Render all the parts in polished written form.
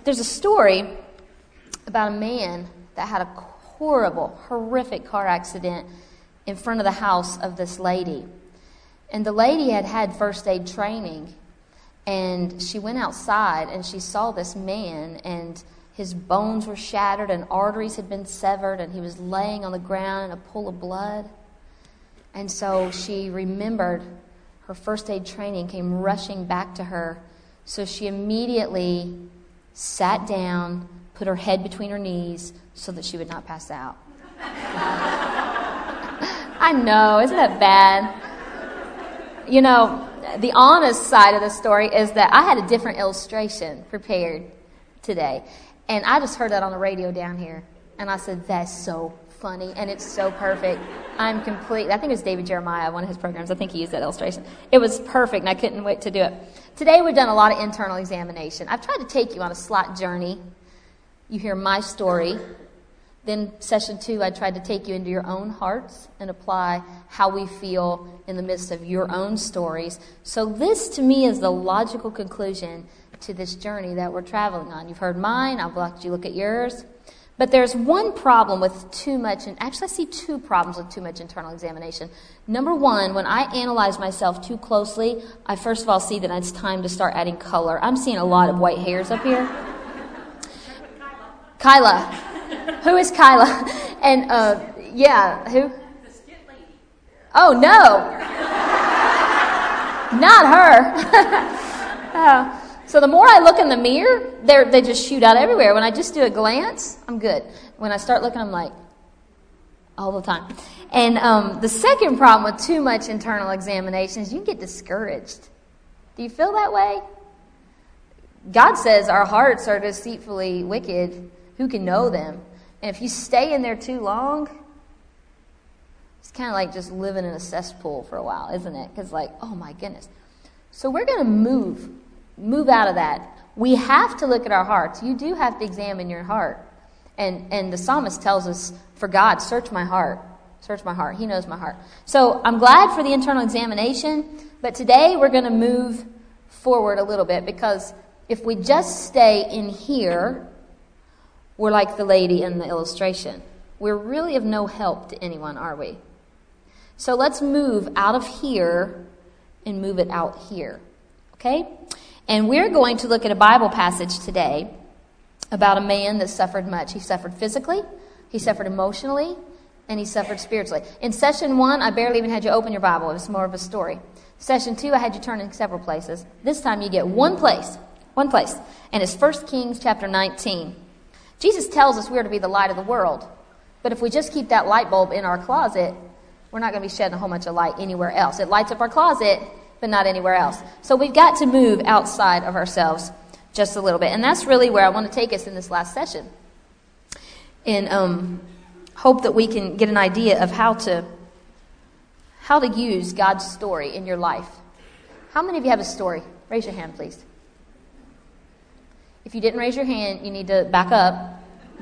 There's a story about a man that had a horrible, horrific car accident in front of the house of this lady. And the lady had had first aid training. And she went outside and she saw this man, and his bones were shattered and arteries had been severed, and he was laying on the ground in a pool of blood. And so she remembered her first aid training, came rushing back to her. So she immediately sat down, put her head between her knees so that she would not pass out. I know, isn't that bad? You know, the honest side of the story is that I had a different illustration prepared today. And I just heard that on the radio down here. And I said, that's so funny. And it's so perfect. I think it was David Jeremiah, one of his programs. I think he used that illustration. It was perfect, and I couldn't wait to do it. Today we've done a lot of internal examination. I've tried to take you on a slight journey. You hear my story. Then session 2, I tried to take you into your own hearts and apply how we feel in the midst of your own stories. So this, to me, is the logical conclusion to this journey that we're traveling on. You've heard mine. I'll let you look at yours. But there's one problem with too much, and actually I see 2 problems with too much internal examination. Number 1, when I analyze myself too closely, I first of all see that it's time to start adding color. I'm seeing a lot of white hairs up here. Kyla. Who is Kyla? And, who? The skit lady. Oh, no. Not her. So the more I look in the mirror, they just shoot out everywhere. When I just do a glance, I'm good. When I start looking, I'm like, all the time. And the second problem with too much internal examination is you can get discouraged. Do you feel that way? God says our hearts are deceitfully wicked. Who can know them? And if you stay in there too long, it's kind of like just living in a cesspool for a while, isn't it? Because oh my goodness. So we're going to move out of that. We have to look at our hearts. You do have to examine your heart. And the psalmist tells us, for God, search my heart. Search my heart. He knows my heart. So I'm glad for the internal examination, but today we're going to move forward a little bit, because if we just stay in here, we're like the lady in the illustration. We're really of no help to anyone, are we? So let's move out of here and move it out here. Okay? And we're going to look at a Bible passage today about a man that suffered much. He suffered physically, he suffered emotionally, and he suffered spiritually. In session 1, I barely even had you open your Bible. It was more of a story. Session 2, I had you turn in several places. This time you get one place, and it's 1 Kings chapter 19. Jesus tells us we are to be the light of the world. But if we just keep that light bulb in our closet, we're not going to be shedding a whole bunch of light anywhere else. It lights up our closet, but not anywhere else. So we've got to move outside of ourselves just a little bit. And that's really where I want to take us in this last session. And hope that we can get an idea of how to use God's story in your life. How many of you have a story? Raise your hand, please. If you didn't raise your hand, you need to back up.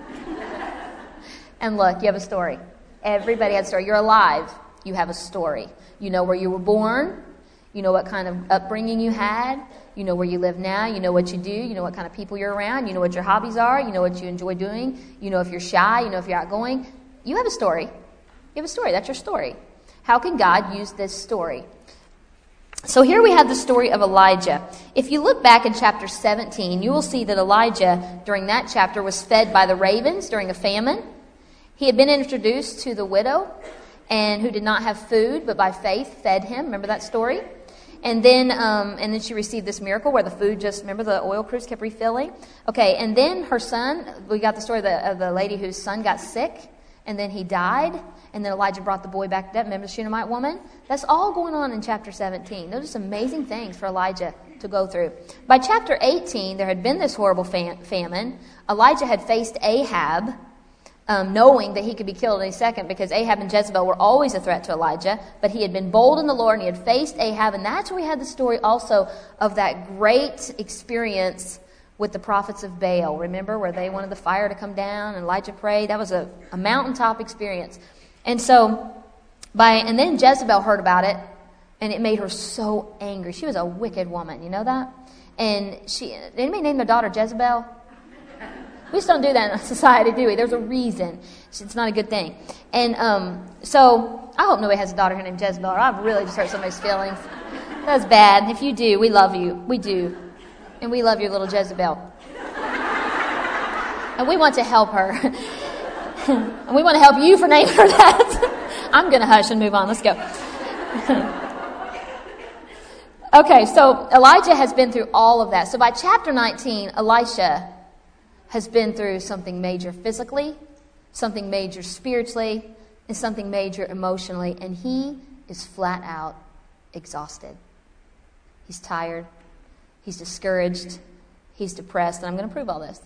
And look, you have a story. Everybody has a story. You're alive. You have a story. You know where you were born. You know what kind of upbringing you had. You know where you live now. You know what you do. You know what kind of people you're around. You know what your hobbies are. You know what you enjoy doing. You know if you're shy. You know if you're outgoing. You have a story. You have a story. That's your story. How can God use this story? So here we have the story of Elijah. If you look back in chapter 17, you will see that Elijah, during that chapter, was fed by the ravens during a famine. He had been introduced to the widow, and who did not have food, but by faith fed him. Remember that story? And then she received this miracle where the food remember the oil cruise kept refilling? Okay, and then her son, we got the story of the lady whose son got sick, and then he died. And then Elijah brought the boy back to death. Remember the Shunammite woman? That's all going on in chapter 17. Those are some amazing things for Elijah to go through. By chapter 18, there had been this horrible famine. Elijah had faced Ahab, knowing that he could be killed any second, because Ahab and Jezebel were always a threat to Elijah. But he had been bold in the Lord, and he had faced Ahab. And that's where we had the story also of that great experience with the prophets of Baal. Remember, where they wanted the fire to come down, and Elijah prayed? That was a mountaintop experience. And then Jezebel heard about it, and it made her so angry. She was a wicked woman, you know that? And anybody name their daughter Jezebel? We just don't do that in society, do we? There's a reason. It's not a good thing. And so I hope nobody has a daughter here named Jezebel, or I've really just hurt somebody's feelings. That's bad. If you do, we love you. We do. And we love your little Jezebel. And we want to help her. And we want to help you for naming her that. I'm going to hush and move on. Let's go. Okay, so Elijah has been through all of that. So by chapter 19, Elisha has been through something major physically, something major spiritually, and something major emotionally. And he is flat out exhausted. He's tired. He's discouraged. He's depressed. And I'm going to prove all this.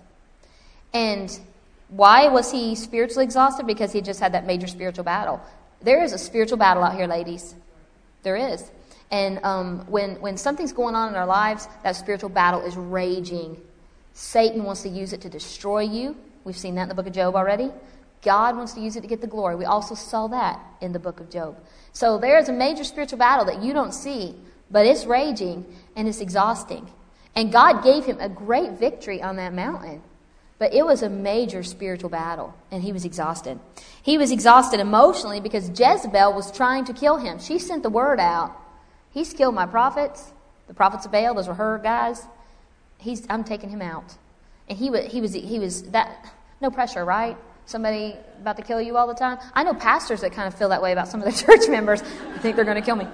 And why was he spiritually exhausted? Because he just had that major spiritual battle. There is a spiritual battle out here, ladies. There is. And when something's going on in our lives, that spiritual battle is raging. Satan wants to use it to destroy you. We've seen that in the book of Job already. God wants to use it to get the glory. We also saw that in the book of Job. So there is a major spiritual battle that you don't see, but it's raging and it's exhausting. And God gave him a great victory on that mountain. But it was a major spiritual battle, and he was exhausted. He was exhausted emotionally because Jezebel was trying to kill him. She sent the word out. He's killed my prophets, the prophets of Baal. Those were her guys. I'm taking him out. And he was that, no pressure, right? Somebody about to kill you all the time. I know pastors that kind of feel that way about some of their church members. I think they're going to kill me.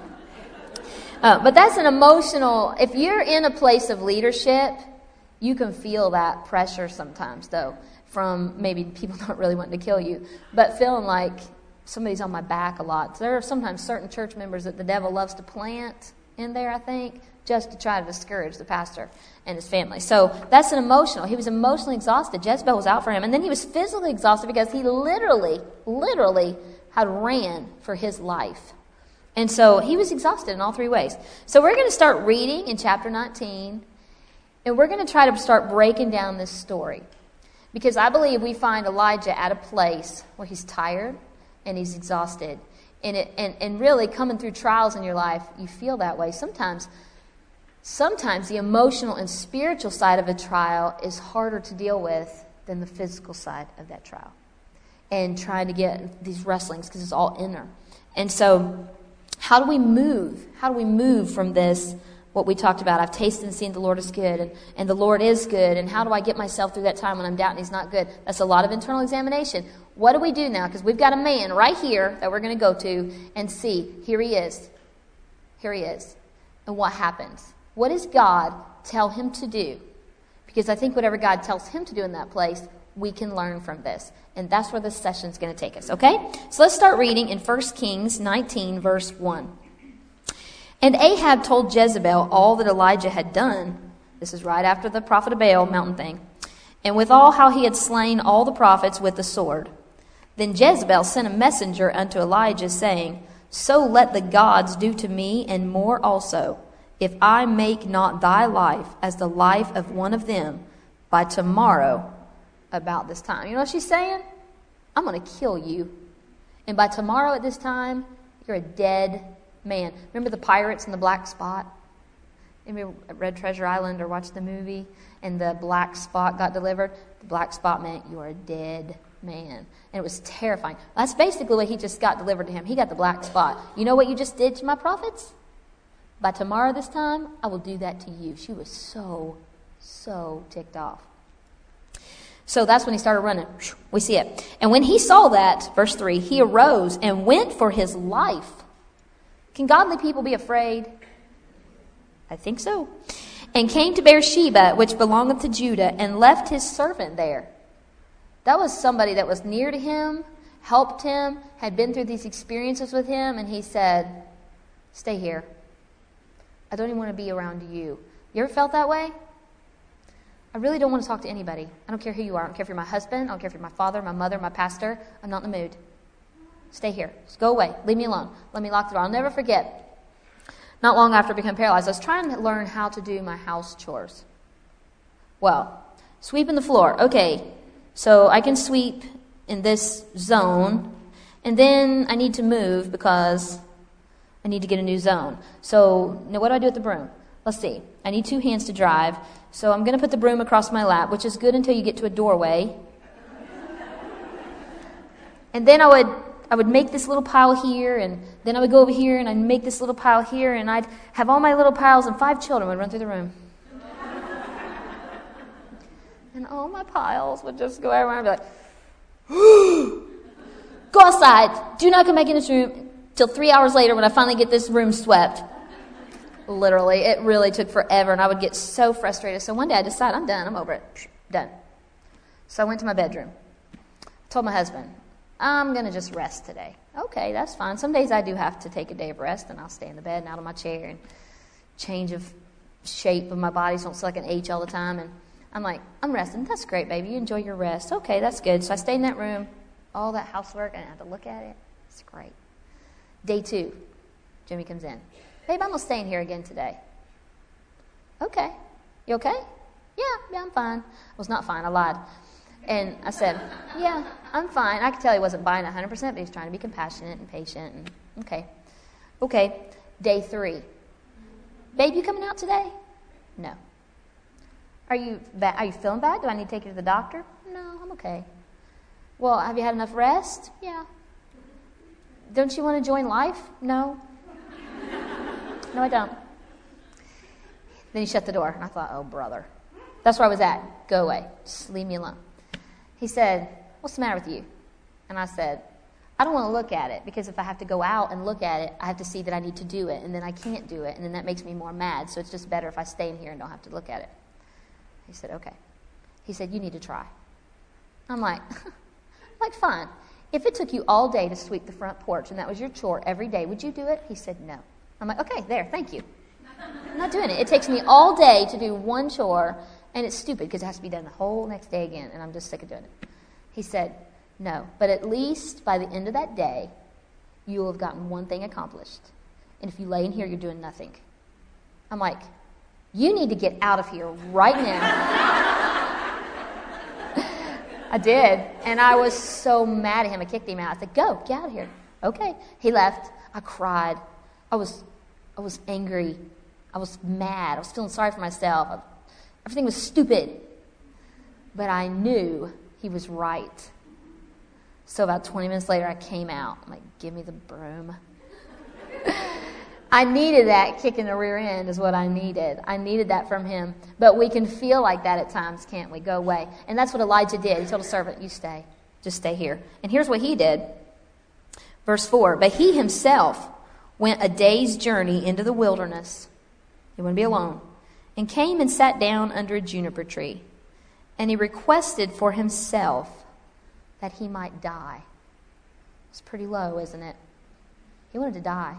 But that's an emotional, if you're in a place of leadership, you can feel that pressure sometimes, though, from maybe people not really wanting to kill you, but feeling like somebody's on my back a lot. So there are sometimes certain church members that the devil loves to plant in there, I think, just to try to discourage the pastor and his family. So that's an emotional. He was emotionally exhausted. Jezebel was out for him. And then he was physically exhausted because he literally had ran for his life. And so he was exhausted in all three ways. So we're going to start reading in chapter 19. And we're going to try to start breaking down this story. Because I believe we find Elijah at a place where he's tired and he's exhausted. And really coming through trials in your life, you feel that way. Sometimes the emotional and spiritual side of a trial is harder to deal with than the physical side of that trial. And trying to get these wrestlings because it's all inner. And so how do we move? How do we move from this? What we talked about, I've tasted and seen the Lord is good, and the Lord is good, and how do I get myself through that time when I'm doubting he's not good? That's a lot of internal examination. What do we do now? Because we've got a man right here that we're going to go to and see. Here he is. Here he is. And what happens? What does God tell him to do? Because I think whatever God tells him to do in that place, we can learn from this. And that's where this session is going to take us, okay? So let's start reading in 1 Kings 19, verse 1. And Ahab told Jezebel all that Elijah had done. This is right after the prophet of Baal mountain thing. And with all how he had slain all the prophets with the sword. Then Jezebel sent a messenger unto Elijah, saying, So let the gods do to me, and more also, if I make not thy life as the life of one of them by tomorrow about this time. You know what she's saying? I'm going to kill you. And by tomorrow at this time, you're a dead man. Remember the pirates and the black spot? Maybe read Treasure Island or watched the movie and the black spot got delivered? The black spot meant you are a dead man. And it was terrifying. That's basically what he just got delivered to him. He got the black spot. You know what you just did to my prophets? By tomorrow this time, I will do that to you. She was so ticked off. So that's when he started running. We see it. And when he saw that, verse 3, he arose and went for his life. Can godly people be afraid? I think so. And came to Beersheba, which belongeth to Judah, and left his servant there. That was somebody that was near to him, helped him, had been through these experiences with him, and he said, stay here. I don't even want to be around you. You ever felt that way? I really don't want to talk to anybody. I don't care who you are. I don't care if you're my husband. I don't care if you're my father, my mother, my pastor. I'm not in the mood. Stay here. Just go away. Leave me alone. Let me lock the door. I'll never forget. Not long after I became paralyzed, I was trying to learn how to do my house chores. Well, sweeping the floor. Okay, so I can sweep in this zone, and then I need to move because I need to get a new zone. So now what do I do with the broom? let's see. I need 2 hands to drive. So I'm going to put the broom across my lap, which is good until you get to a doorway. And then I would make this little pile here, and then I would go over here, and I'd make this little pile here, and I'd have all my little piles, and 5 children would run through the room. And all my piles would just go everywhere and be like, go outside. Do not come back in this room till 3 hours later when I finally get this room swept. Literally, it really took forever, and I would get so frustrated. So one day I decided, I'm done. I'm over it. Done. So I went to my bedroom. Told my husband, I'm going to just rest today. Okay, that's fine. Some days I do have to take a day of rest, and I'll stay in the bed and out of my chair, and change of shape of my body so I don't sit like an H all the time. And I'm like, I'm resting. That's great, baby. You enjoy your rest. Okay, that's good. So I stayed in that room, all that housework, and I had to look at it. It's great. Day 2, Jimmy comes in. Babe, I'm going to stay in here again today. Okay. You okay? Yeah, I'm fine. I was not fine. I lied. And I said, yeah, I'm fine. I could tell he wasn't buying 100%, but he was trying to be compassionate and patient. And okay. Day 3. Babe, you coming out today? No. Are you feeling bad? Do I need to take you to the doctor? No, I'm okay. Well, have you had enough rest? Yeah. Don't you want to join life? No. No, I don't. Then he shut the door, and I thought, oh, brother. That's where I was at. Go away. Just leave me alone. He said, what's the matter with you? And I said, I don't want to look at it, because if I have to go out and look at it, I have to see that I need to do it, and then I can't do it, and then that makes me more mad, so it's just better if I stay in here and don't have to look at it. He said, okay. He said, you need to try. I'm like, fine. If it took you all day to sweep the front porch and that was your chore every day, would you do it? He said, no. I'm like, okay, there, thank you. I'm not doing it. It takes me all day to do one chore, and it's stupid because it has to be done the whole next day again, and I'm just sick of doing it. He said, no, but at least by the end of that day, you will have gotten one thing accomplished. And if you lay in here, you're doing nothing. I'm like, you need to get out of here right now. I did, and I was so mad at him. I kicked him out. I said, go, get out of here. Okay. He left. I cried. I was angry. I was mad. I was feeling sorry for myself. Everything was stupid. But I knew he was right. So about 20 minutes later, I came out. I'm like, give me the broom. I needed that kick in the rear end is what I needed. I needed that from him. But we can feel like that at times, can't we? Go away. And that's what Elijah did. He told a servant, you stay. Just stay here. And here's what he did. Verse 4, but he himself went a day's journey into the wilderness. He wouldn't be alone. And came and sat down under a juniper tree. And he requested for himself that he might die. It's pretty low, isn't it? He wanted to die.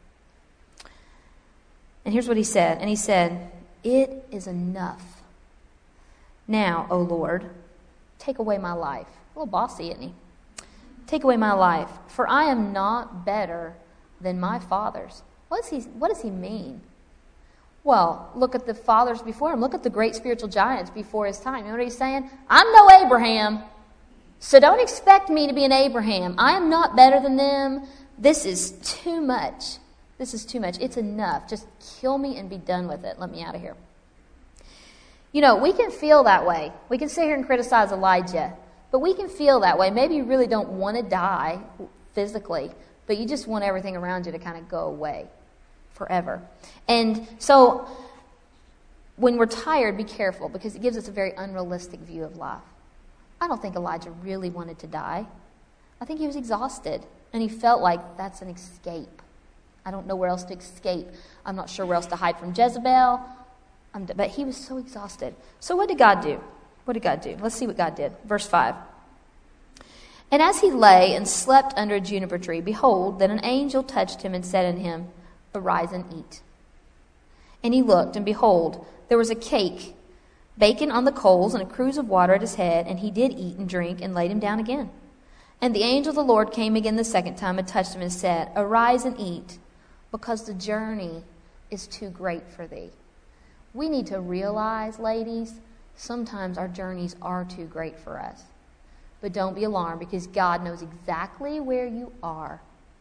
And here's what he said. And he said, it is enough. Now, O Lord, take away my life. A little bossy, isn't he? Take away my life, for I am not better than my fathers. What does he mean? Well, look at the fathers before him. Look at the great spiritual giants before his time. You know what he's saying? I'm no Abraham, so don't expect me to be an Abraham. I am not better than them. This is too much. This is too much. It's enough. Just kill me and be done with it. Let me out of here. You know, we can feel that way. We can sit here and criticize Elijah, but we can feel that way. Maybe you really don't want to die physically, but you just want everything around you to kind of go away forever. And so when we're tired, be careful, because it gives us a very unrealistic view of life. I don't think Elijah really wanted to die. I think he was exhausted, and he felt like that's an escape. I don't know where else to escape. I'm not sure where else to hide from Jezebel. But he was so exhausted. So what did God do? What did God do? Let's see what God did. Verse 5. And as he lay and slept under a juniper tree, behold, that an angel touched him and said unto him, arise and eat. And he looked, and behold, there was a cake, bacon on the coals, and a cruse of water at his head. And he did eat and drink, and laid him down again. And the angel of the Lord came again the second time, and touched him, and said, arise and eat, because the journey is too great for thee. We need to realize, ladies, sometimes our journeys are too great for us. But don't be alarmed, because God knows exactly where you are.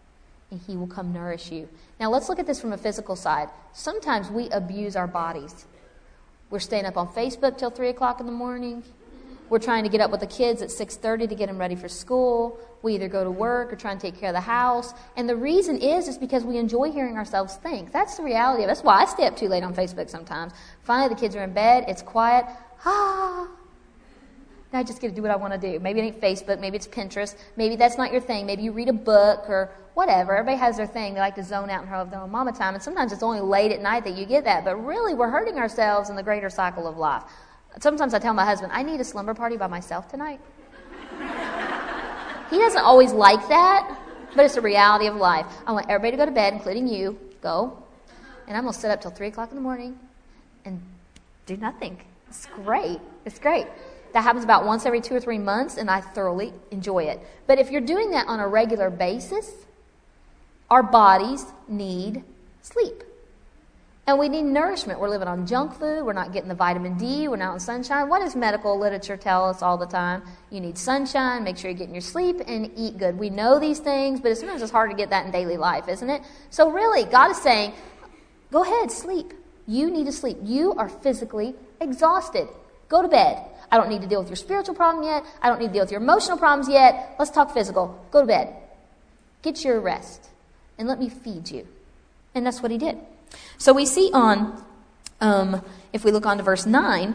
and he will come nourish you. Now let's look at this from a physical side. Sometimes we abuse our bodies. We're staying up on Facebook till 3 o'clock in the morning. We're trying to get up with the kids at 6:30 to get them ready for school. We either go to work or try and take care of the house. And the reason is because we enjoy hearing ourselves think. That's the reality of it. That's why I stay up too late on Facebook sometimes. Finally, the kids are in bed. It's quiet. Now I just get to do what I want to do. Maybe it ain't Facebook. Maybe it's Pinterest. Maybe that's not your thing. Maybe you read a book or whatever. Everybody has their thing. They like to zone out and have their own mama time. And sometimes it's only late at night that you get that. But really, we're hurting ourselves in the greater cycle of life. Sometimes I tell my husband, I need a slumber party by myself tonight. He doesn't always like that, but it's a reality of life. I want everybody to go to bed, including you. Go. And I'm going to sit up till 3 o'clock in the morning and do nothing. It's great. It's great. That happens about once every 2 or 3 months, and I thoroughly enjoy it. But if you're doing that on a regular basis, our bodies need sleep. And we need nourishment. We're living on junk food. We're not getting the vitamin D. We're not in sunshine. What does medical literature tell us all the time? You need sunshine. Make sure you're getting your sleep and eat good. We know these things, but sometimes it's hard to get that in daily life, isn't it? So really, God is saying, go ahead, sleep. You need to sleep. You are physically exhausted. Go to bed. I don't need to deal with your spiritual problem yet. I don't need to deal with your emotional problems yet. Let's talk physical. Go to bed. Get your rest. And let me feed you. And that's what he did. So we see on, if we look on to verse 9,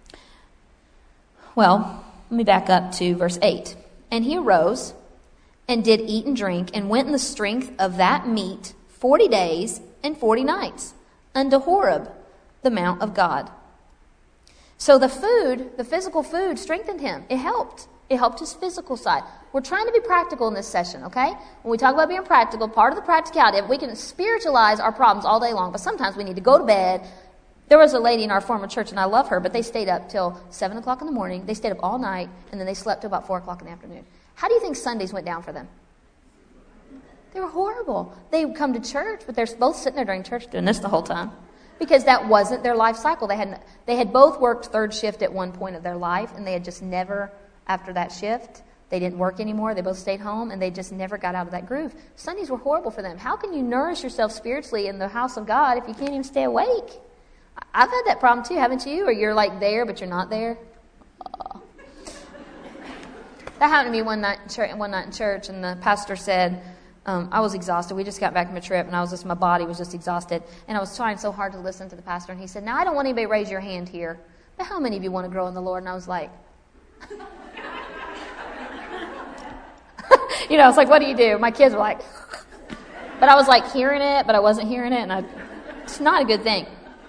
well, let me back up to verse 8. And he arose and did eat and drink and went in the strength of that meat 40 days and 40 nights unto Horeb, the mount of God. So the food, the physical food, strengthened him. It helped. It helped his physical side. We're trying to be practical in this session, okay? When we talk about being practical, part of the practicality, we can spiritualize our problems all day long, but sometimes we need to go to bed. There was a lady in our former church, and I love her, but they stayed up till 7 o'clock in the morning. They stayed up all night, and then they slept till about 4 o'clock in the afternoon. How do you think Sundays went down for them? They were horrible. They would come to church, but they're both sitting there during church doing this the whole time. Because that wasn't their life cycle. They had both worked third shift at one point of their life, and they had just never, after that shift, they didn't work anymore. They both stayed home, and they just never got out of that groove. Sundays were horrible for them. How can you nourish yourself spiritually in the house of God if you can't even stay awake? I've had that problem too, haven't you? Or you're like there, but you're not there. Oh. That happened to me one night in church, and the pastor said, I was exhausted. We just got back from a trip, and my body was just exhausted. And I was trying so hard to listen to the pastor, and he said, now, I don't want anybody to raise your hand here, but how many of you want to grow in the Lord? And I was like, I was like, what do you do? My kids were like, but I was like hearing it, but I wasn't hearing it, and it's not a good thing.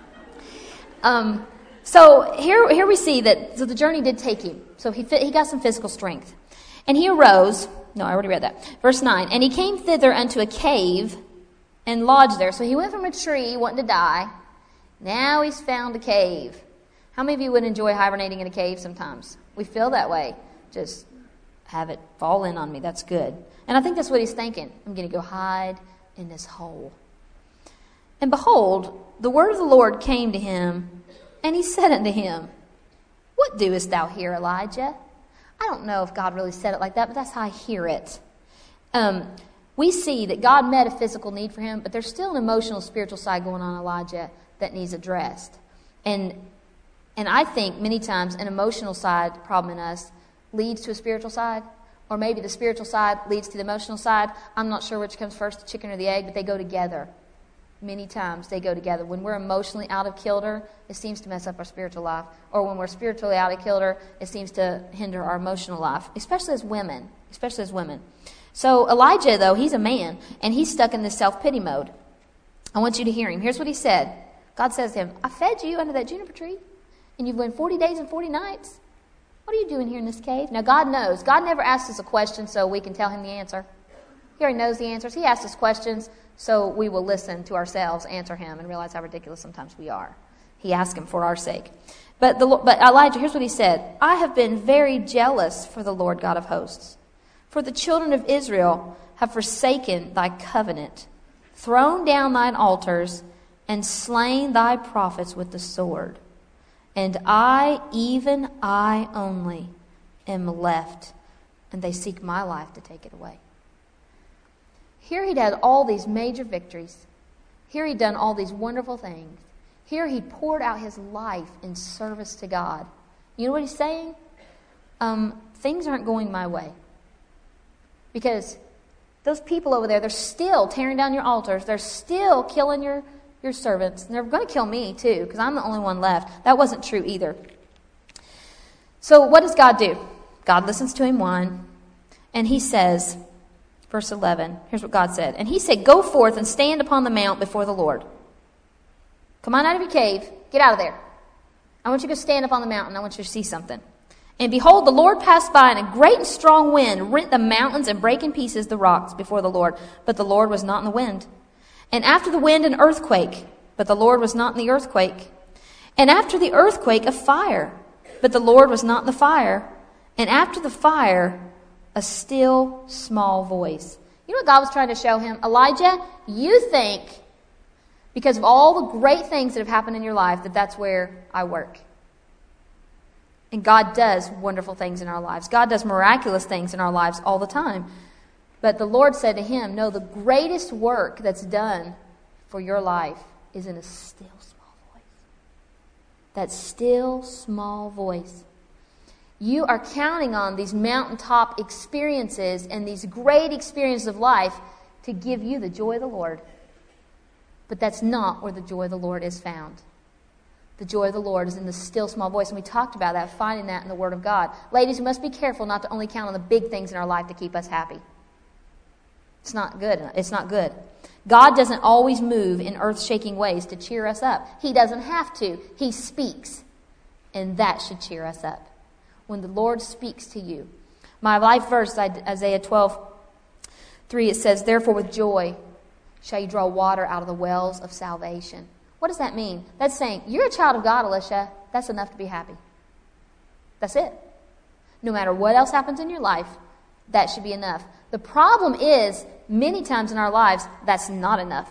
So here we see that the journey did take him. So he got some physical strength. And he arose. No, I already read that. Verse 9. And he came thither unto a cave and lodged there. So he went from a tree wanting to die. Now he's found a cave. How many of you would enjoy hibernating in a cave sometimes? We feel that way. Just have it fall in on me. That's good. And I think that's what he's thinking. I'm going to go hide in this hole. And behold, the word of the Lord came to him, and he said unto him, What doest thou here, Elijah? I don't know if God really said it like that, but that's how I hear it. We see that God met a physical need for him, but there's still an emotional, spiritual side going on in Elijah that needs addressed. And I think many times an emotional side problem in us leads to a spiritual side, or maybe the spiritual side leads to the emotional side. I'm not sure which comes first, the chicken or the egg, but they go together. Many times they go together. When we're emotionally out of kilter, it seems to mess up our spiritual life. Or when we're spiritually out of kilter, it seems to hinder our emotional life, especially as women. So Elijah, though, he's a man, and he's stuck in this self-pity mode. I want you to hear him. Here's what he said. God says to him, I fed you under that juniper tree, and you've went 40 days and 40 nights. What are you doing here in this cave? Now, God knows. God never asks us a question so we can tell him the answer. He already knows the answers. He asks us questions so we will listen to ourselves, answer him, and realize how ridiculous sometimes we are. He asked him for our sake. But Elijah, here's what he said. I have been very jealous for the Lord God of hosts. For the children of Israel have forsaken thy covenant, thrown down thine altars, and slain thy prophets with the sword. And I, even I only, am left, and they seek my life to take it away. Here he'd had all these major victories. Here he'd done all these wonderful things. Here he poured out his life in service to God. You know what he's saying? Things aren't going my way. Because those people over there, they're still tearing down your altars. They're still killing your servants. And they're going to kill me too, because I'm the only one left. That wasn't true either. So what does God do? God listens to him one, and he says, verse 11, here's what God said. And he said, go forth and stand upon the mount before the Lord. Come on out of your cave. Get out of there. I want you to go stand up on the mountain. I want you to see something. And behold, the Lord passed by, and a great and strong wind rent the mountains and brake in pieces the rocks before the Lord. But the Lord was not in the wind. And after the wind, an earthquake. But the Lord was not in the earthquake. And after the earthquake, a fire. But the Lord was not in the fire. And after the fire, a still small voice. You know what God was trying to show him? Elijah, you think, because of all the great things that have happened in your life, that that's where I work. And God does wonderful things in our lives. God does miraculous things in our lives all the time. But the Lord said to him, no, the greatest work that's done for your life is in a still small voice. That still small voice. You are counting on these mountaintop experiences and these great experiences of life to give you the joy of the Lord. But that's not where the joy of the Lord is found. The joy of the Lord is in the still small voice. And we talked about that, finding that in the Word of God. Ladies, we must be careful not to only count on the big things in our life to keep us happy. It's not good. It's not good. God doesn't always move in earth-shaking ways to cheer us up. He doesn't have to. He speaks. And that should cheer us up. When the Lord speaks to you. My life verse, Isaiah 12:3, it says, therefore with joy shall you draw water out of the wells of salvation. What does that mean? That's saying, you're a child of God, Alicia. That's enough to be happy. That's it. No matter what else happens in your life, that should be enough. The problem is, many times in our lives, that's not enough.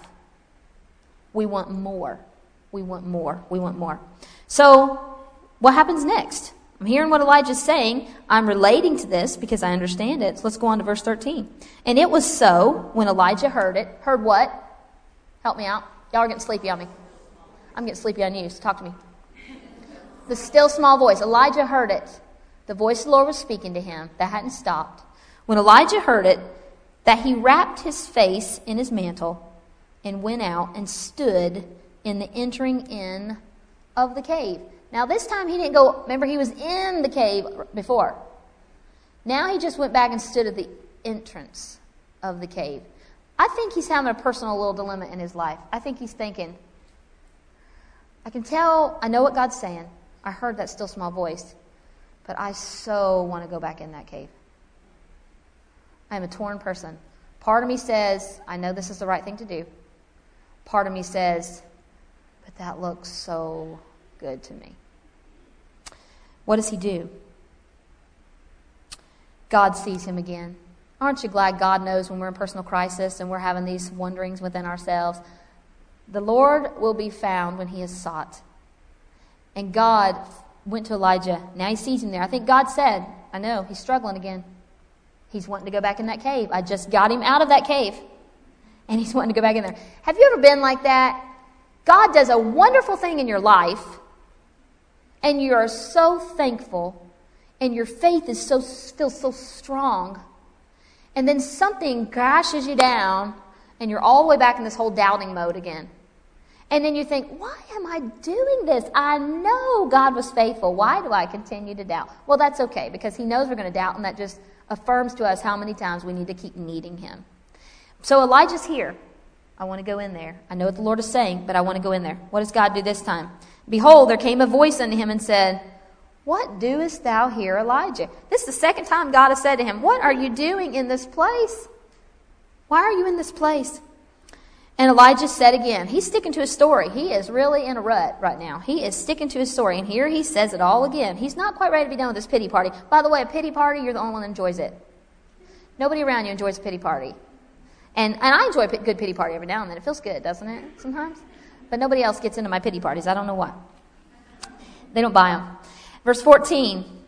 We want more. We want more. We want more. So, what happens next? I'm hearing what Elijah's saying. I'm relating to this because I understand it. So let's go on to verse 13. And it was so, when Elijah heard it. Heard what? Help me out. Y'all are getting sleepy on me. I'm getting sleepy on you, so talk to me. The still small voice. Elijah heard it. The voice of the Lord was speaking to him. That hadn't stopped. When Elijah heard it, that he wrapped his face in his mantle and went out and stood in the entering in of the cave. Now this time he didn't go, remember he was in the cave before. Now he just went back and stood at the entrance of the cave. I think he's having a personal little dilemma in his life. I think he's thinking, I can tell, I know what God's saying. I heard that still small voice. But I so want to go back in that cave. I am a torn person. Part of me says, I know this is the right thing to do. Part of me says, but that looks so good to me. What does he do? God sees him again. Aren't you glad God knows when we're in personal crisis and we're having these wonderings within ourselves? The Lord will be found when he is sought. And God went to Elijah. Now he sees him there. I think God said, I know, he's struggling again. He's wanting to go back in that cave. I just got him out of that cave. And he's wanting to go back in there. Have you ever been like that? God does a wonderful thing in your life. And you are so thankful. And your faith is still so strong. And then something crashes you down. And you're all the way back in this whole doubting mode again. And then you think, why am I doing this? I know God was faithful. Why do I continue to doubt? Well, that's okay, because he knows we're going to doubt, and that just affirms to us how many times we need to keep needing him. So Elijah's here. I want to go in there. I know what the Lord is saying, but I want to go in there. What does God do this time? Behold, there came a voice unto him and said, what doest thou here, Elijah? This is the second time God has said to him, what are you doing in this place? Why are you in this place? And Elijah said again, he's sticking to his story. He is really in a rut right now. He is sticking to his story. And here he says it all again. He's not quite ready to be done with this pity party. By the way, a pity party, you're the only one that enjoys it. Nobody around you enjoys a pity party. And I enjoy a good pity party every now and then. It feels good, doesn't it, sometimes? But nobody else gets into my pity parties. I don't know why. They don't buy them. Verse 14,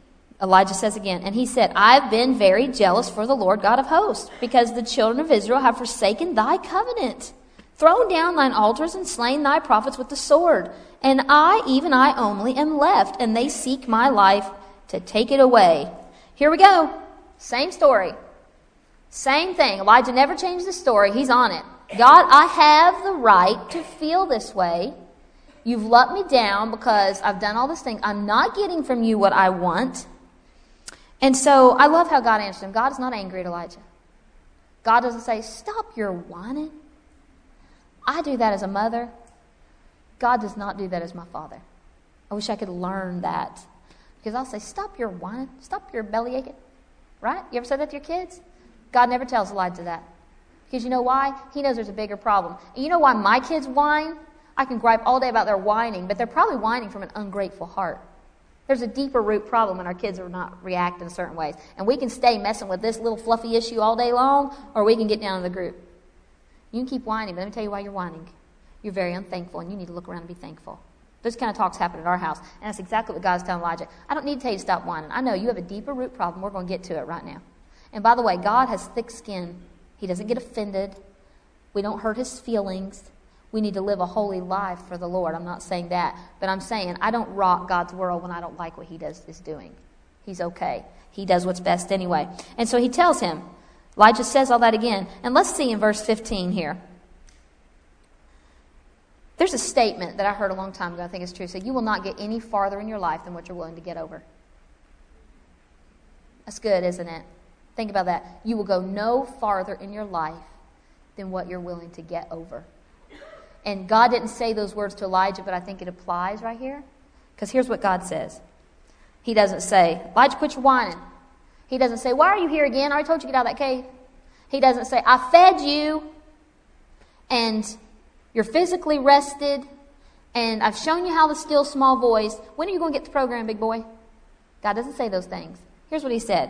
Elijah says again, and he said, I've been very jealous for the Lord God of hosts, because the children of Israel have forsaken thy covenant, thrown down thine altars, and slain thy prophets with the sword. And I, even I only, am left, and they seek my life to take it away. Here we go. Same story. Same thing. Elijah never changed the story. He's on it. God, I have the right to feel this way. You've let me down because I've done all this thing. I'm not getting from you what I want. And so I love how God answered him. God is not angry at Elijah. God doesn't say, stop your whining. I do that as a mother. God does not do that as my father. I wish I could learn that. Because I'll say, stop your whining. Stop your belly aching. Right? You ever said that to your kids? God never tells Elijah that. Because you know why? He knows there's a bigger problem. And you know why my kids whine? I can gripe all day about their whining, but they're probably whining from an ungrateful heart. There's a deeper root problem when our kids are not reacting in certain ways. And we can stay messing with this little fluffy issue all day long, or we can get down to the group. You can keep whining, but let me tell you why you're whining. You're very unthankful, and you need to look around and be thankful. Those kind of talks happen at our house, and that's exactly what God's telling Elijah. I don't need to tell you to stop whining. I know you have a deeper root problem. We're going to get to it right now. And by the way, God has thick skin. He doesn't get offended. We don't hurt his feelings. We need to live a holy life for the Lord. I'm not saying that. But I'm saying I don't rock God's world when I don't like what he is doing. He's okay. He does what's best anyway. And so he tells him. Elijah says all that again. And let's see in verse 15 here. There's a statement that I heard a long time ago. I think it's true. It said, you will not get any farther in your life than what you're willing to get over. That's good, isn't it? Think about that. You will go no farther in your life than what you're willing to get over. And God didn't say those words to Elijah, but I think it applies right here. Because here's what God says. He doesn't say, Elijah, quit your whining. He doesn't say, why are you here again? I already told you to get out of that cave. He doesn't say, I fed you, and you're physically rested, and I've shown you how to still small voice. When are you going to get the program, big boy? God doesn't say those things. Here's what he said.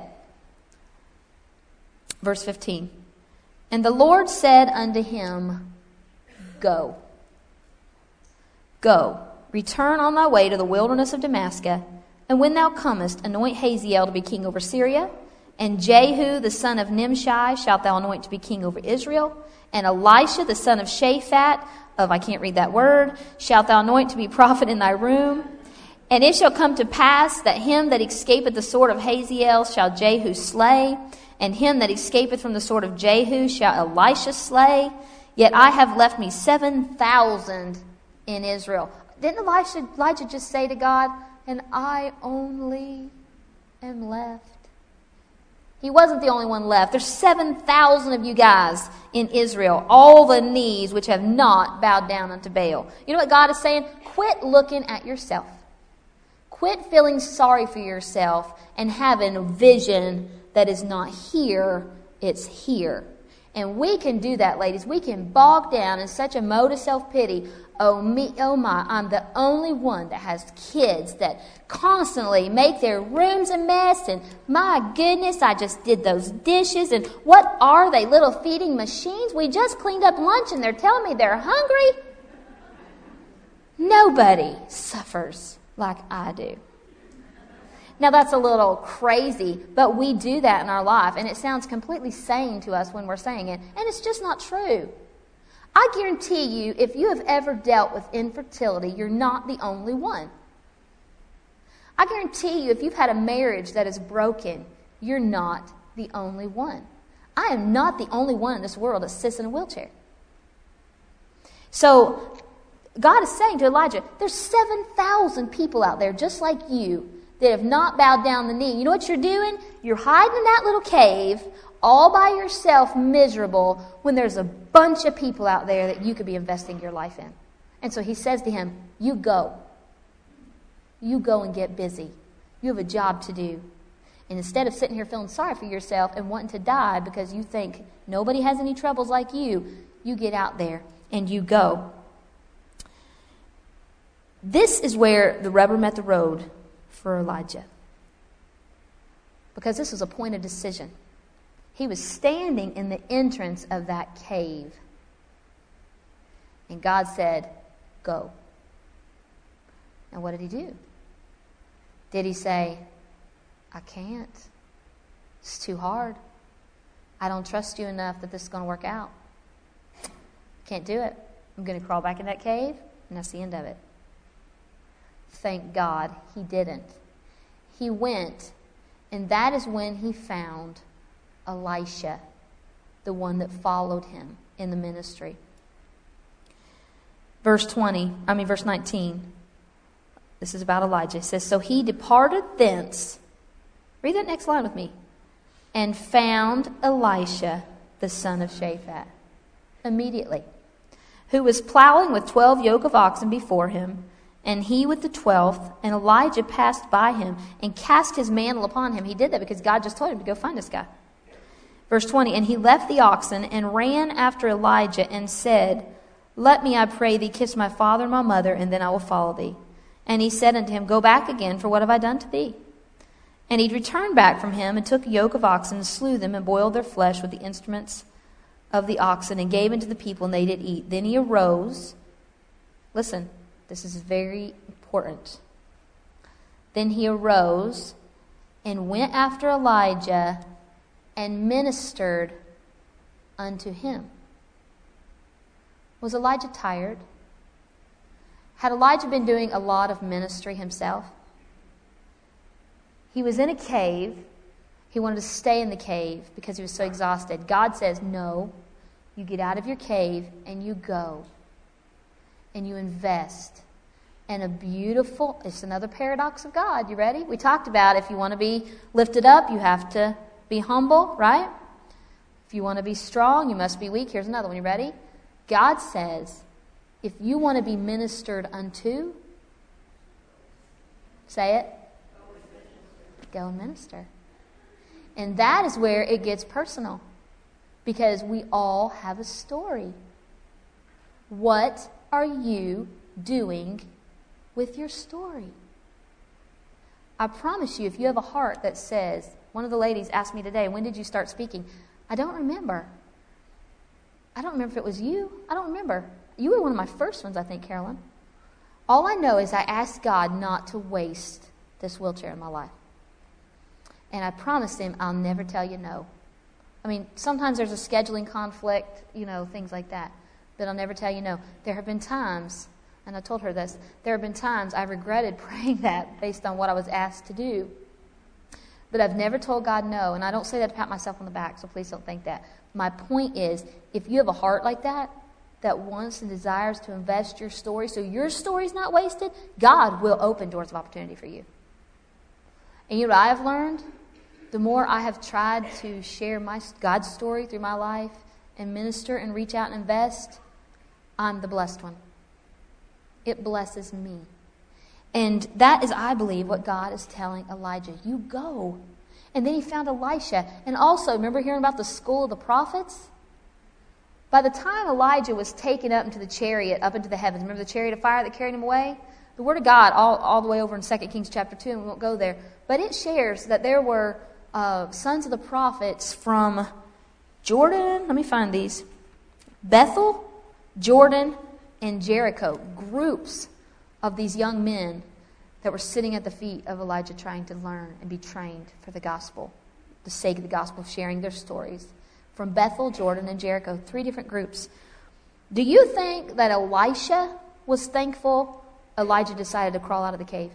Verse 15. And the Lord said unto him, Go. Go, return on thy way to the wilderness of Damascus, and when thou comest, anoint Hazael to be king over Syria, and Jehu the son of Nimshi shalt thou anoint to be king over Israel, and Elisha the son of Shaphat, I can't read that word, shalt thou anoint to be prophet in thy room. And it shall come to pass that him that escapeth the sword of Hazael shall Jehu slay, and him that escapeth from the sword of Jehu shall Elisha slay. Yet I have left me 7,000 in Israel. Didn't Elijah just say to God, and I only am left? He wasn't the only one left. There's 7,000 of you guys in Israel, all the knees which have not bowed down unto Baal. You know what God is saying? Quit looking at yourself. Quit feeling sorry for yourself and having a vision that is not here, it's here. And we can do that, ladies. We can bog down in such a mode of self-pity. Oh me, oh my, I'm the only one that has kids that constantly make their rooms a mess. And my goodness, I just did those dishes. And what are they, little feeding machines? We just cleaned up lunch and they're telling me they're hungry. Nobody suffers like I do. Now that's a little crazy, but we do that in our life, and it sounds completely sane to us when we're saying it, and it's just not true. I guarantee you, if you have ever dealt with infertility, you're not the only one. I guarantee you, if you've had a marriage that is broken, you're not the only one. I am not the only one in this world that sits in a wheelchair. So God is saying to Elijah, there's 7,000 people out there just like you that have not bowed down the knee. You know what you're doing? You're hiding in that little cave all by yourself, miserable, when there's a bunch of people out there that you could be investing your life in. And so he says to him, you go. You go and get busy. You have a job to do. And instead of sitting here feeling sorry for yourself and wanting to die because you think nobody has any troubles like you get out there and you go. This is where the rubber met the road for Elijah. Because this was a point of decision. He was standing in the entrance of that cave. And God said, go. And what did he do? Did he say, I can't. It's too hard. I don't trust you enough that this is going to work out. Can't do it. I'm going to crawl back in that cave, and that's the end of it. Thank God he didn't. He went, and that is when he found Elisha, the one that followed him in the ministry. Verse 19. This is about Elijah. It says, so he departed thence. Read that next line with me. And found Elisha, the son of Shaphat, immediately, who was plowing with 12 yoke of oxen before him, and he with the 12th, and Elijah passed by him and cast his mantle upon him. He did that because God just told him to go find this guy. Verse 20, and he left the oxen and ran after Elijah and said, let me, I pray thee, kiss my father and my mother, and then I will follow thee. And he said unto him, go back again, for what have I done to thee? And he returned back from him and took a yoke of oxen and slew them and boiled their flesh with the instruments of the oxen and gave unto the people, and they did eat. Then he arose. Listen, this is very important. Then he arose and went after Elijah and ministered unto him. Was Elijah tired? Had Elijah been doing a lot of ministry himself? He was in a cave. He wanted to stay in the cave because he was so exhausted. God says, no, you get out of your cave and you go. And you invest in a beautiful, it's another paradox of God. You ready? We talked about if you want to be lifted up, you have to be humble, right? If you want to be strong, you must be weak. Here's another one. You ready? God says, if you want to be ministered unto, say it, go and minister. And that is where it gets personal, because we all have a story. What are you doing with your story? I promise you, if you have a heart that says, one of the ladies asked me today, when did you start speaking? I don't remember. I don't remember if it was you. I don't remember. You were one of my first ones, I think, Carolyn. All I know is I asked God not to waste this wheelchair in my life. And I promised him I'll never tell you no. I mean, sometimes there's a scheduling conflict, things like that. But I'll never tell you no. There have been times, and I told her this, there have been times I regretted praying that based on what I was asked to do. But I've never told God no. And I don't say that to pat myself on the back, so please don't think that. My point is, if you have a heart like that wants and desires to invest your story so your story's not wasted, God will open doors of opportunity for you. And you know what I have learned? The more I have tried to share my God's story through my life and minister and reach out and invest, I'm the blessed one. It blesses me. And that is, I believe, what God is telling Elijah. You go. And then he found Elisha. And also, remember hearing about the school of the prophets? By the time Elijah was taken up into the chariot, up into the heavens, remember the chariot of fire that carried him away? The Word of God, all the way over in 2 Kings chapter 2, and we won't go there, but it shares that there were sons of the prophets from Jordan, let me find these, Bethel, Jordan, and Jericho, groups of these young men that were sitting at the feet of Elijah trying to learn and be trained for the gospel, the sake of the gospel, sharing their stories. From Bethel, Jordan, and Jericho, 3 different groups. Do you think that Elisha was thankful Elijah decided to crawl out of the cave?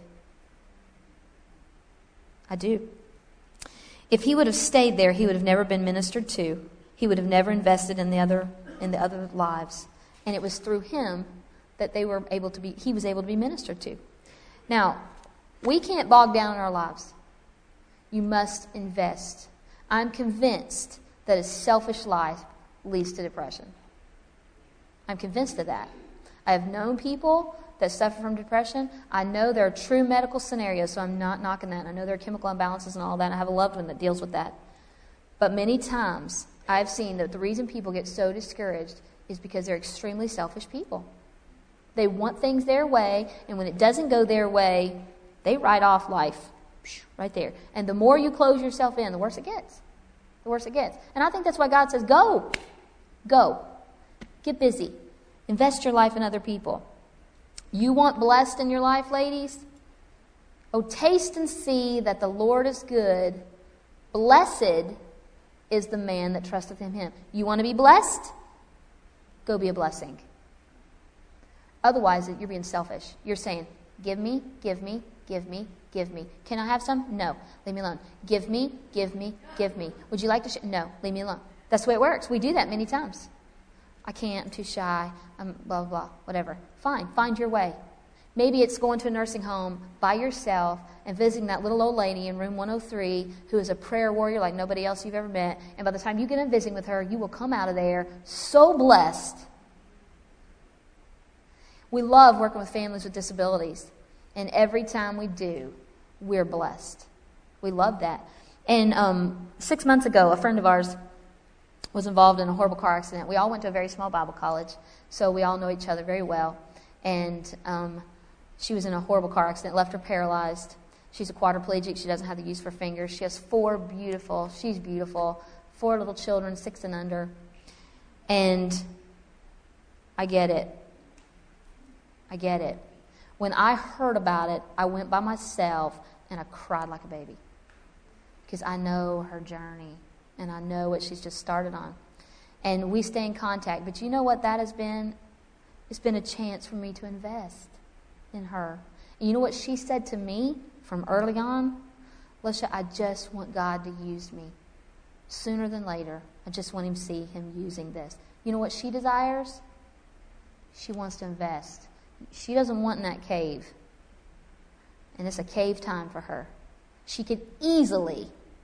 I do. If he would have stayed there, he would have never been ministered to. He would have never invested in the other lives. And it was through him that he was able to be ministered to. Now, we can't bog down in our lives. You must invest. I'm convinced that a selfish life leads to depression. I'm convinced of that. I have known people that suffer from depression. I know there are true medical scenarios, so I'm not knocking that. I know there are chemical imbalances and all that. I have a loved one that deals with that. But many times, I've seen that the reason people get so discouraged is because they're extremely selfish people. They want things their way, and when it doesn't go their way, they write off life right there. And the more you close yourself in, the worse it gets. The worse it gets. And I think that's why God says, go. Go. Get busy. Invest your life in other people. You want blessed in your life, ladies? Oh, taste and see that the Lord is good. Blessed is the man that trusteth in him. You want to be blessed? Go be a blessing. Otherwise, you're being selfish. You're saying, give me, give me, give me, give me. Can I have some? No. Leave me alone. Give me, give me, give me. Would you like to share? No. Leave me alone. That's the way it works. We do that many times. I can't. I'm too shy. I'm blah, blah, blah. Whatever. Fine. Find your way. Maybe it's going to a nursing home by yourself and visiting that little old lady in room 103 who is a prayer warrior like nobody else you've ever met. And by the time you get in visiting with her, you will come out of there so blessed. We love working with families with disabilities. And every time we do, we're blessed. We love that. And 6 months ago, a friend of ours was involved in a horrible car accident. We all went to a very small Bible college, so we all know each other very well. And she was in a horrible car accident, left her paralyzed. She's a quadriplegic. She doesn't have the use for fingers. She has she's beautiful, 4 little children, 6 and under. And I get it. When I heard about it, I went by myself and I cried like a baby. Because I know her journey and I know what she's just started on. And we stay in contact. But you know what that has been? It's been a chance for me to invest in her. And you know what she said to me from early on? Lisha, I just want God to use me. Sooner than later, I just want him to see him using this. You know what she desires? She wants to invest. She doesn't want in that cave. And it's a cave time for her. She could easily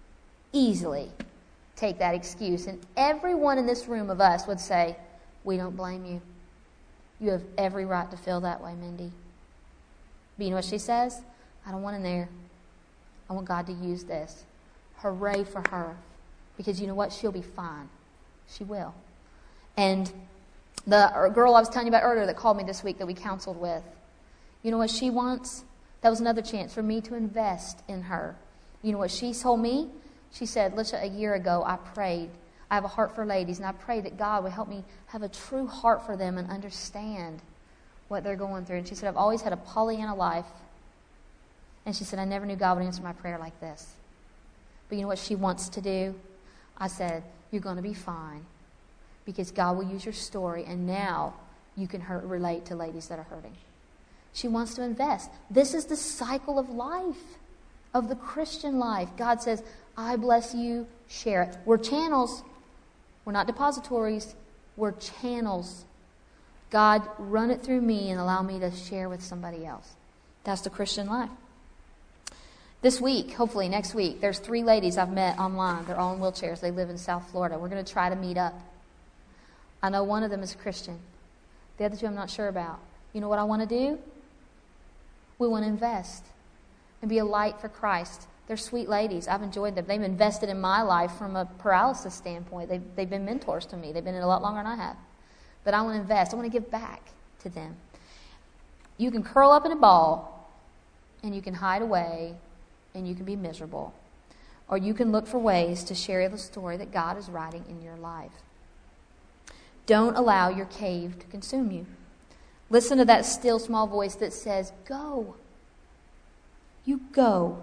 take that excuse. And everyone in this room of us would say, we don't blame you. You have every right to feel that way, Mindy. But you know what she says? I don't want in there. I want God to use this. Hooray for her. Because you know what? She'll be fine. She will. And the girl I was telling you about earlier that called me this week that we counseled with, you know what she wants? That was another chance for me to invest in her. You know what she told me? She said, Lisha, a year ago I prayed. I have a heart for ladies, and I pray that God would help me have a true heart for them and understand what they're going through. And she said, I've always had a Pollyanna life. And she said, I never knew God would answer my prayer like this. But you know what she wants to do? I said, you're going to be fine. Because God will use your story, and now you can relate to ladies that are hurting. She wants to invest. This is the cycle of life, of the Christian life. God says, I bless you, share it. We're channels. We're not depositories. We're channels. God, run it through me and allow me to share with somebody else. That's the Christian life. This week, hopefully next week, there's 3 ladies I've met online. They're all in wheelchairs. They live in South Florida. We're going to try to meet up. I know one of them is a Christian. The other 2 I'm not sure about. You know what I want to do? We want to invest and be a light for Christ. They're sweet ladies. I've enjoyed them. They've invested in my life from a paralysis standpoint. They've been mentors to me. They've been in it a lot longer than I have. But I want to invest. I want to give back to them. You can curl up in a ball and you can hide away and you can be miserable. Or you can look for ways to share the story that God is writing in your life. Don't allow your cave to consume you. Listen to that still small voice that says, go. You go.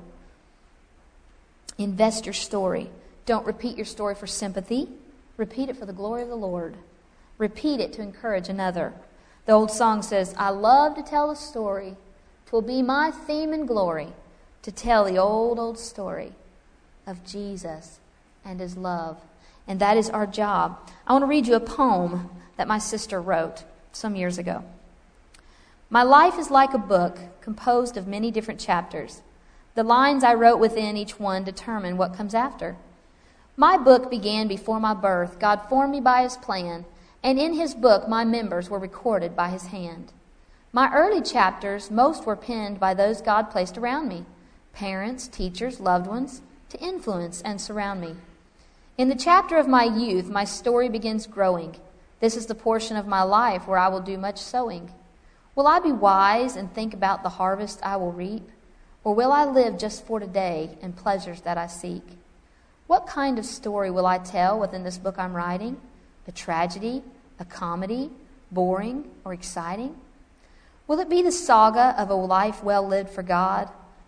Invest your story. Don't repeat your story for sympathy. Repeat it for the glory of the Lord. Repeat it to encourage another. The old song says, I love to tell the story. 'Twill be my theme and glory to tell the old, old story of Jesus and his love. And that is our job. I want to read you a poem that my sister wrote some years ago. My life is like a book composed of many different chapters. The lines I wrote within each one determine what comes after. My book began before my birth. God formed me by his plan, and in his book my members were recorded by his hand. My early chapters, most were penned by those God placed around me, parents, teachers, loved ones, to influence and surround me. In the chapter of my youth, my story begins growing. This is the portion of my life where I will do much sowing. Will I be wise and think about the harvest I will reap? Or will I live just for today and pleasures that I seek? What kind of story will I tell within this book I'm writing? A tragedy, a comedy, boring, or exciting? Will it be the saga of a life well lived for God?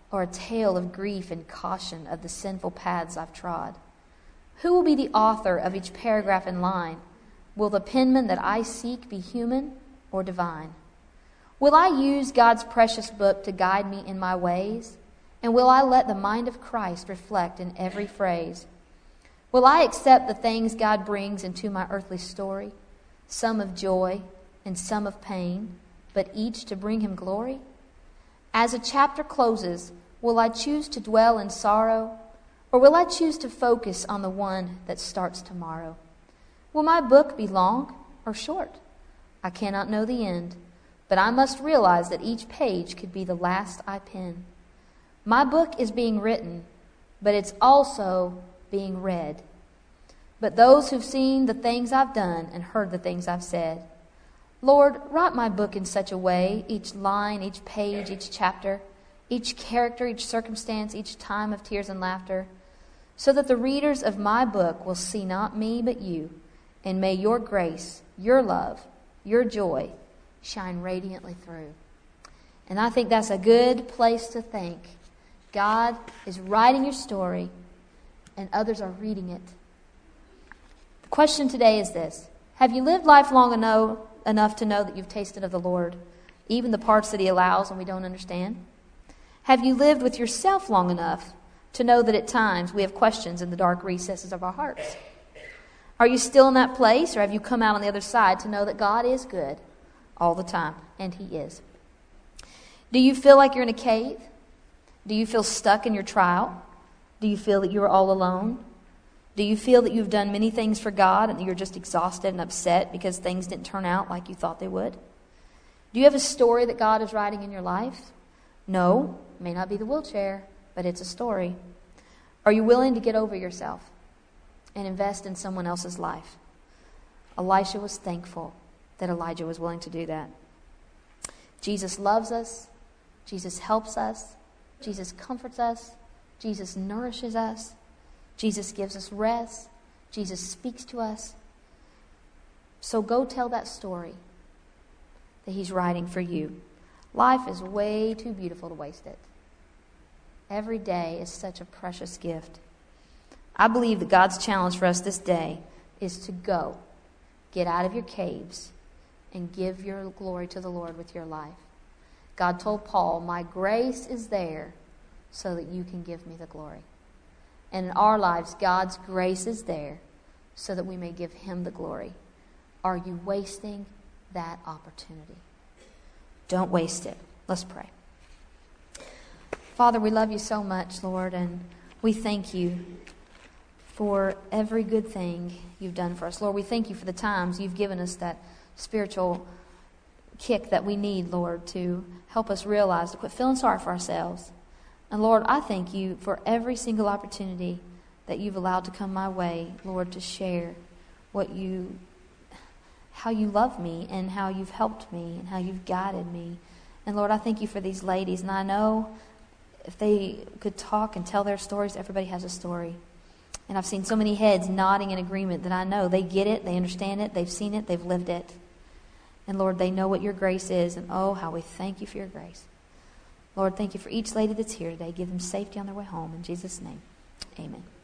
or a tale of grief and caution of the sinful paths I've trod? Who will be the author of each paragraph and line? Will the penman that I seek be human or divine? Will I use God's precious book to guide me in my ways? And will I let the mind of Christ reflect in every phrase? Will I accept the things God brings into my earthly story, some of joy and some of pain, but each to bring him glory? As a chapter closes, will I choose to dwell in sorrow, or will I choose to focus on the one that starts tomorrow? Will my book be long or short? I cannot know the end, but I must realize that each page could be the last I pen. My book is being written, but it's also being read. But those who've seen the things I've done and heard the things I've said, Lord, write my book in such a way, each line, each page, each chapter, each character, each circumstance, each time of tears and laughter, so that the readers of my book will see not me but you, and may your grace, your love, your joy shine radiantly through. And I think that's a good place to think. God is writing your story, and others are reading it. The question today is this: have you lived life long enough to know that you've tasted of the Lord, even the parts that He allows and we don't understand? Have you lived with yourself long enough to know that at times we have questions in the dark recesses of our hearts? Are you still in that place, or have you come out on the other side to know that God is good all the time? And He is. Do you feel like you're in a cave? Do you feel stuck in your trial? Do you feel that you're all alone? Do you feel that you've done many things for God and that you're just exhausted and upset because things didn't turn out like you thought they would? Do you have a story that God is writing in your life? No, it may not be the wheelchair, but it's a story. Are you willing to get over yourself and invest in someone else's life? Elisha was thankful that Elijah was willing to do that. Jesus loves us. Jesus helps us. Jesus comforts us. Jesus nourishes us. Jesus gives us rest. Jesus speaks to us. So go tell that story that He's writing for you. Life is way too beautiful to waste it. Every day is such a precious gift. I believe that God's challenge for us this day is to go. Get out of your caves and give your glory to the Lord with your life. God told Paul, my grace is there so that you can give me the glory. And in our lives, God's grace is there so that we may give Him the glory. Are you wasting that opportunity? Don't waste it. Let's pray. Father, we love You so much, Lord, and we thank You for every good thing You've done for us. Lord, we thank You for the times You've given us that spiritual kick that we need, Lord, to help us realize to quit feeling sorry for ourselves. And Lord, I thank You for every single opportunity that You've allowed to come my way, Lord, to share how You love me and how You've helped me and how You've guided me. And Lord, I thank You for these ladies. And I know if they could talk and tell their stories, everybody has a story. And I've seen so many heads nodding in agreement that I know they get it, they understand it, they've seen it, they've lived it. And Lord, they know what Your grace is. And oh, how we thank You for Your grace. Lord, thank You for each lady that's here today. Give them safety on their way home. In Jesus' name, amen.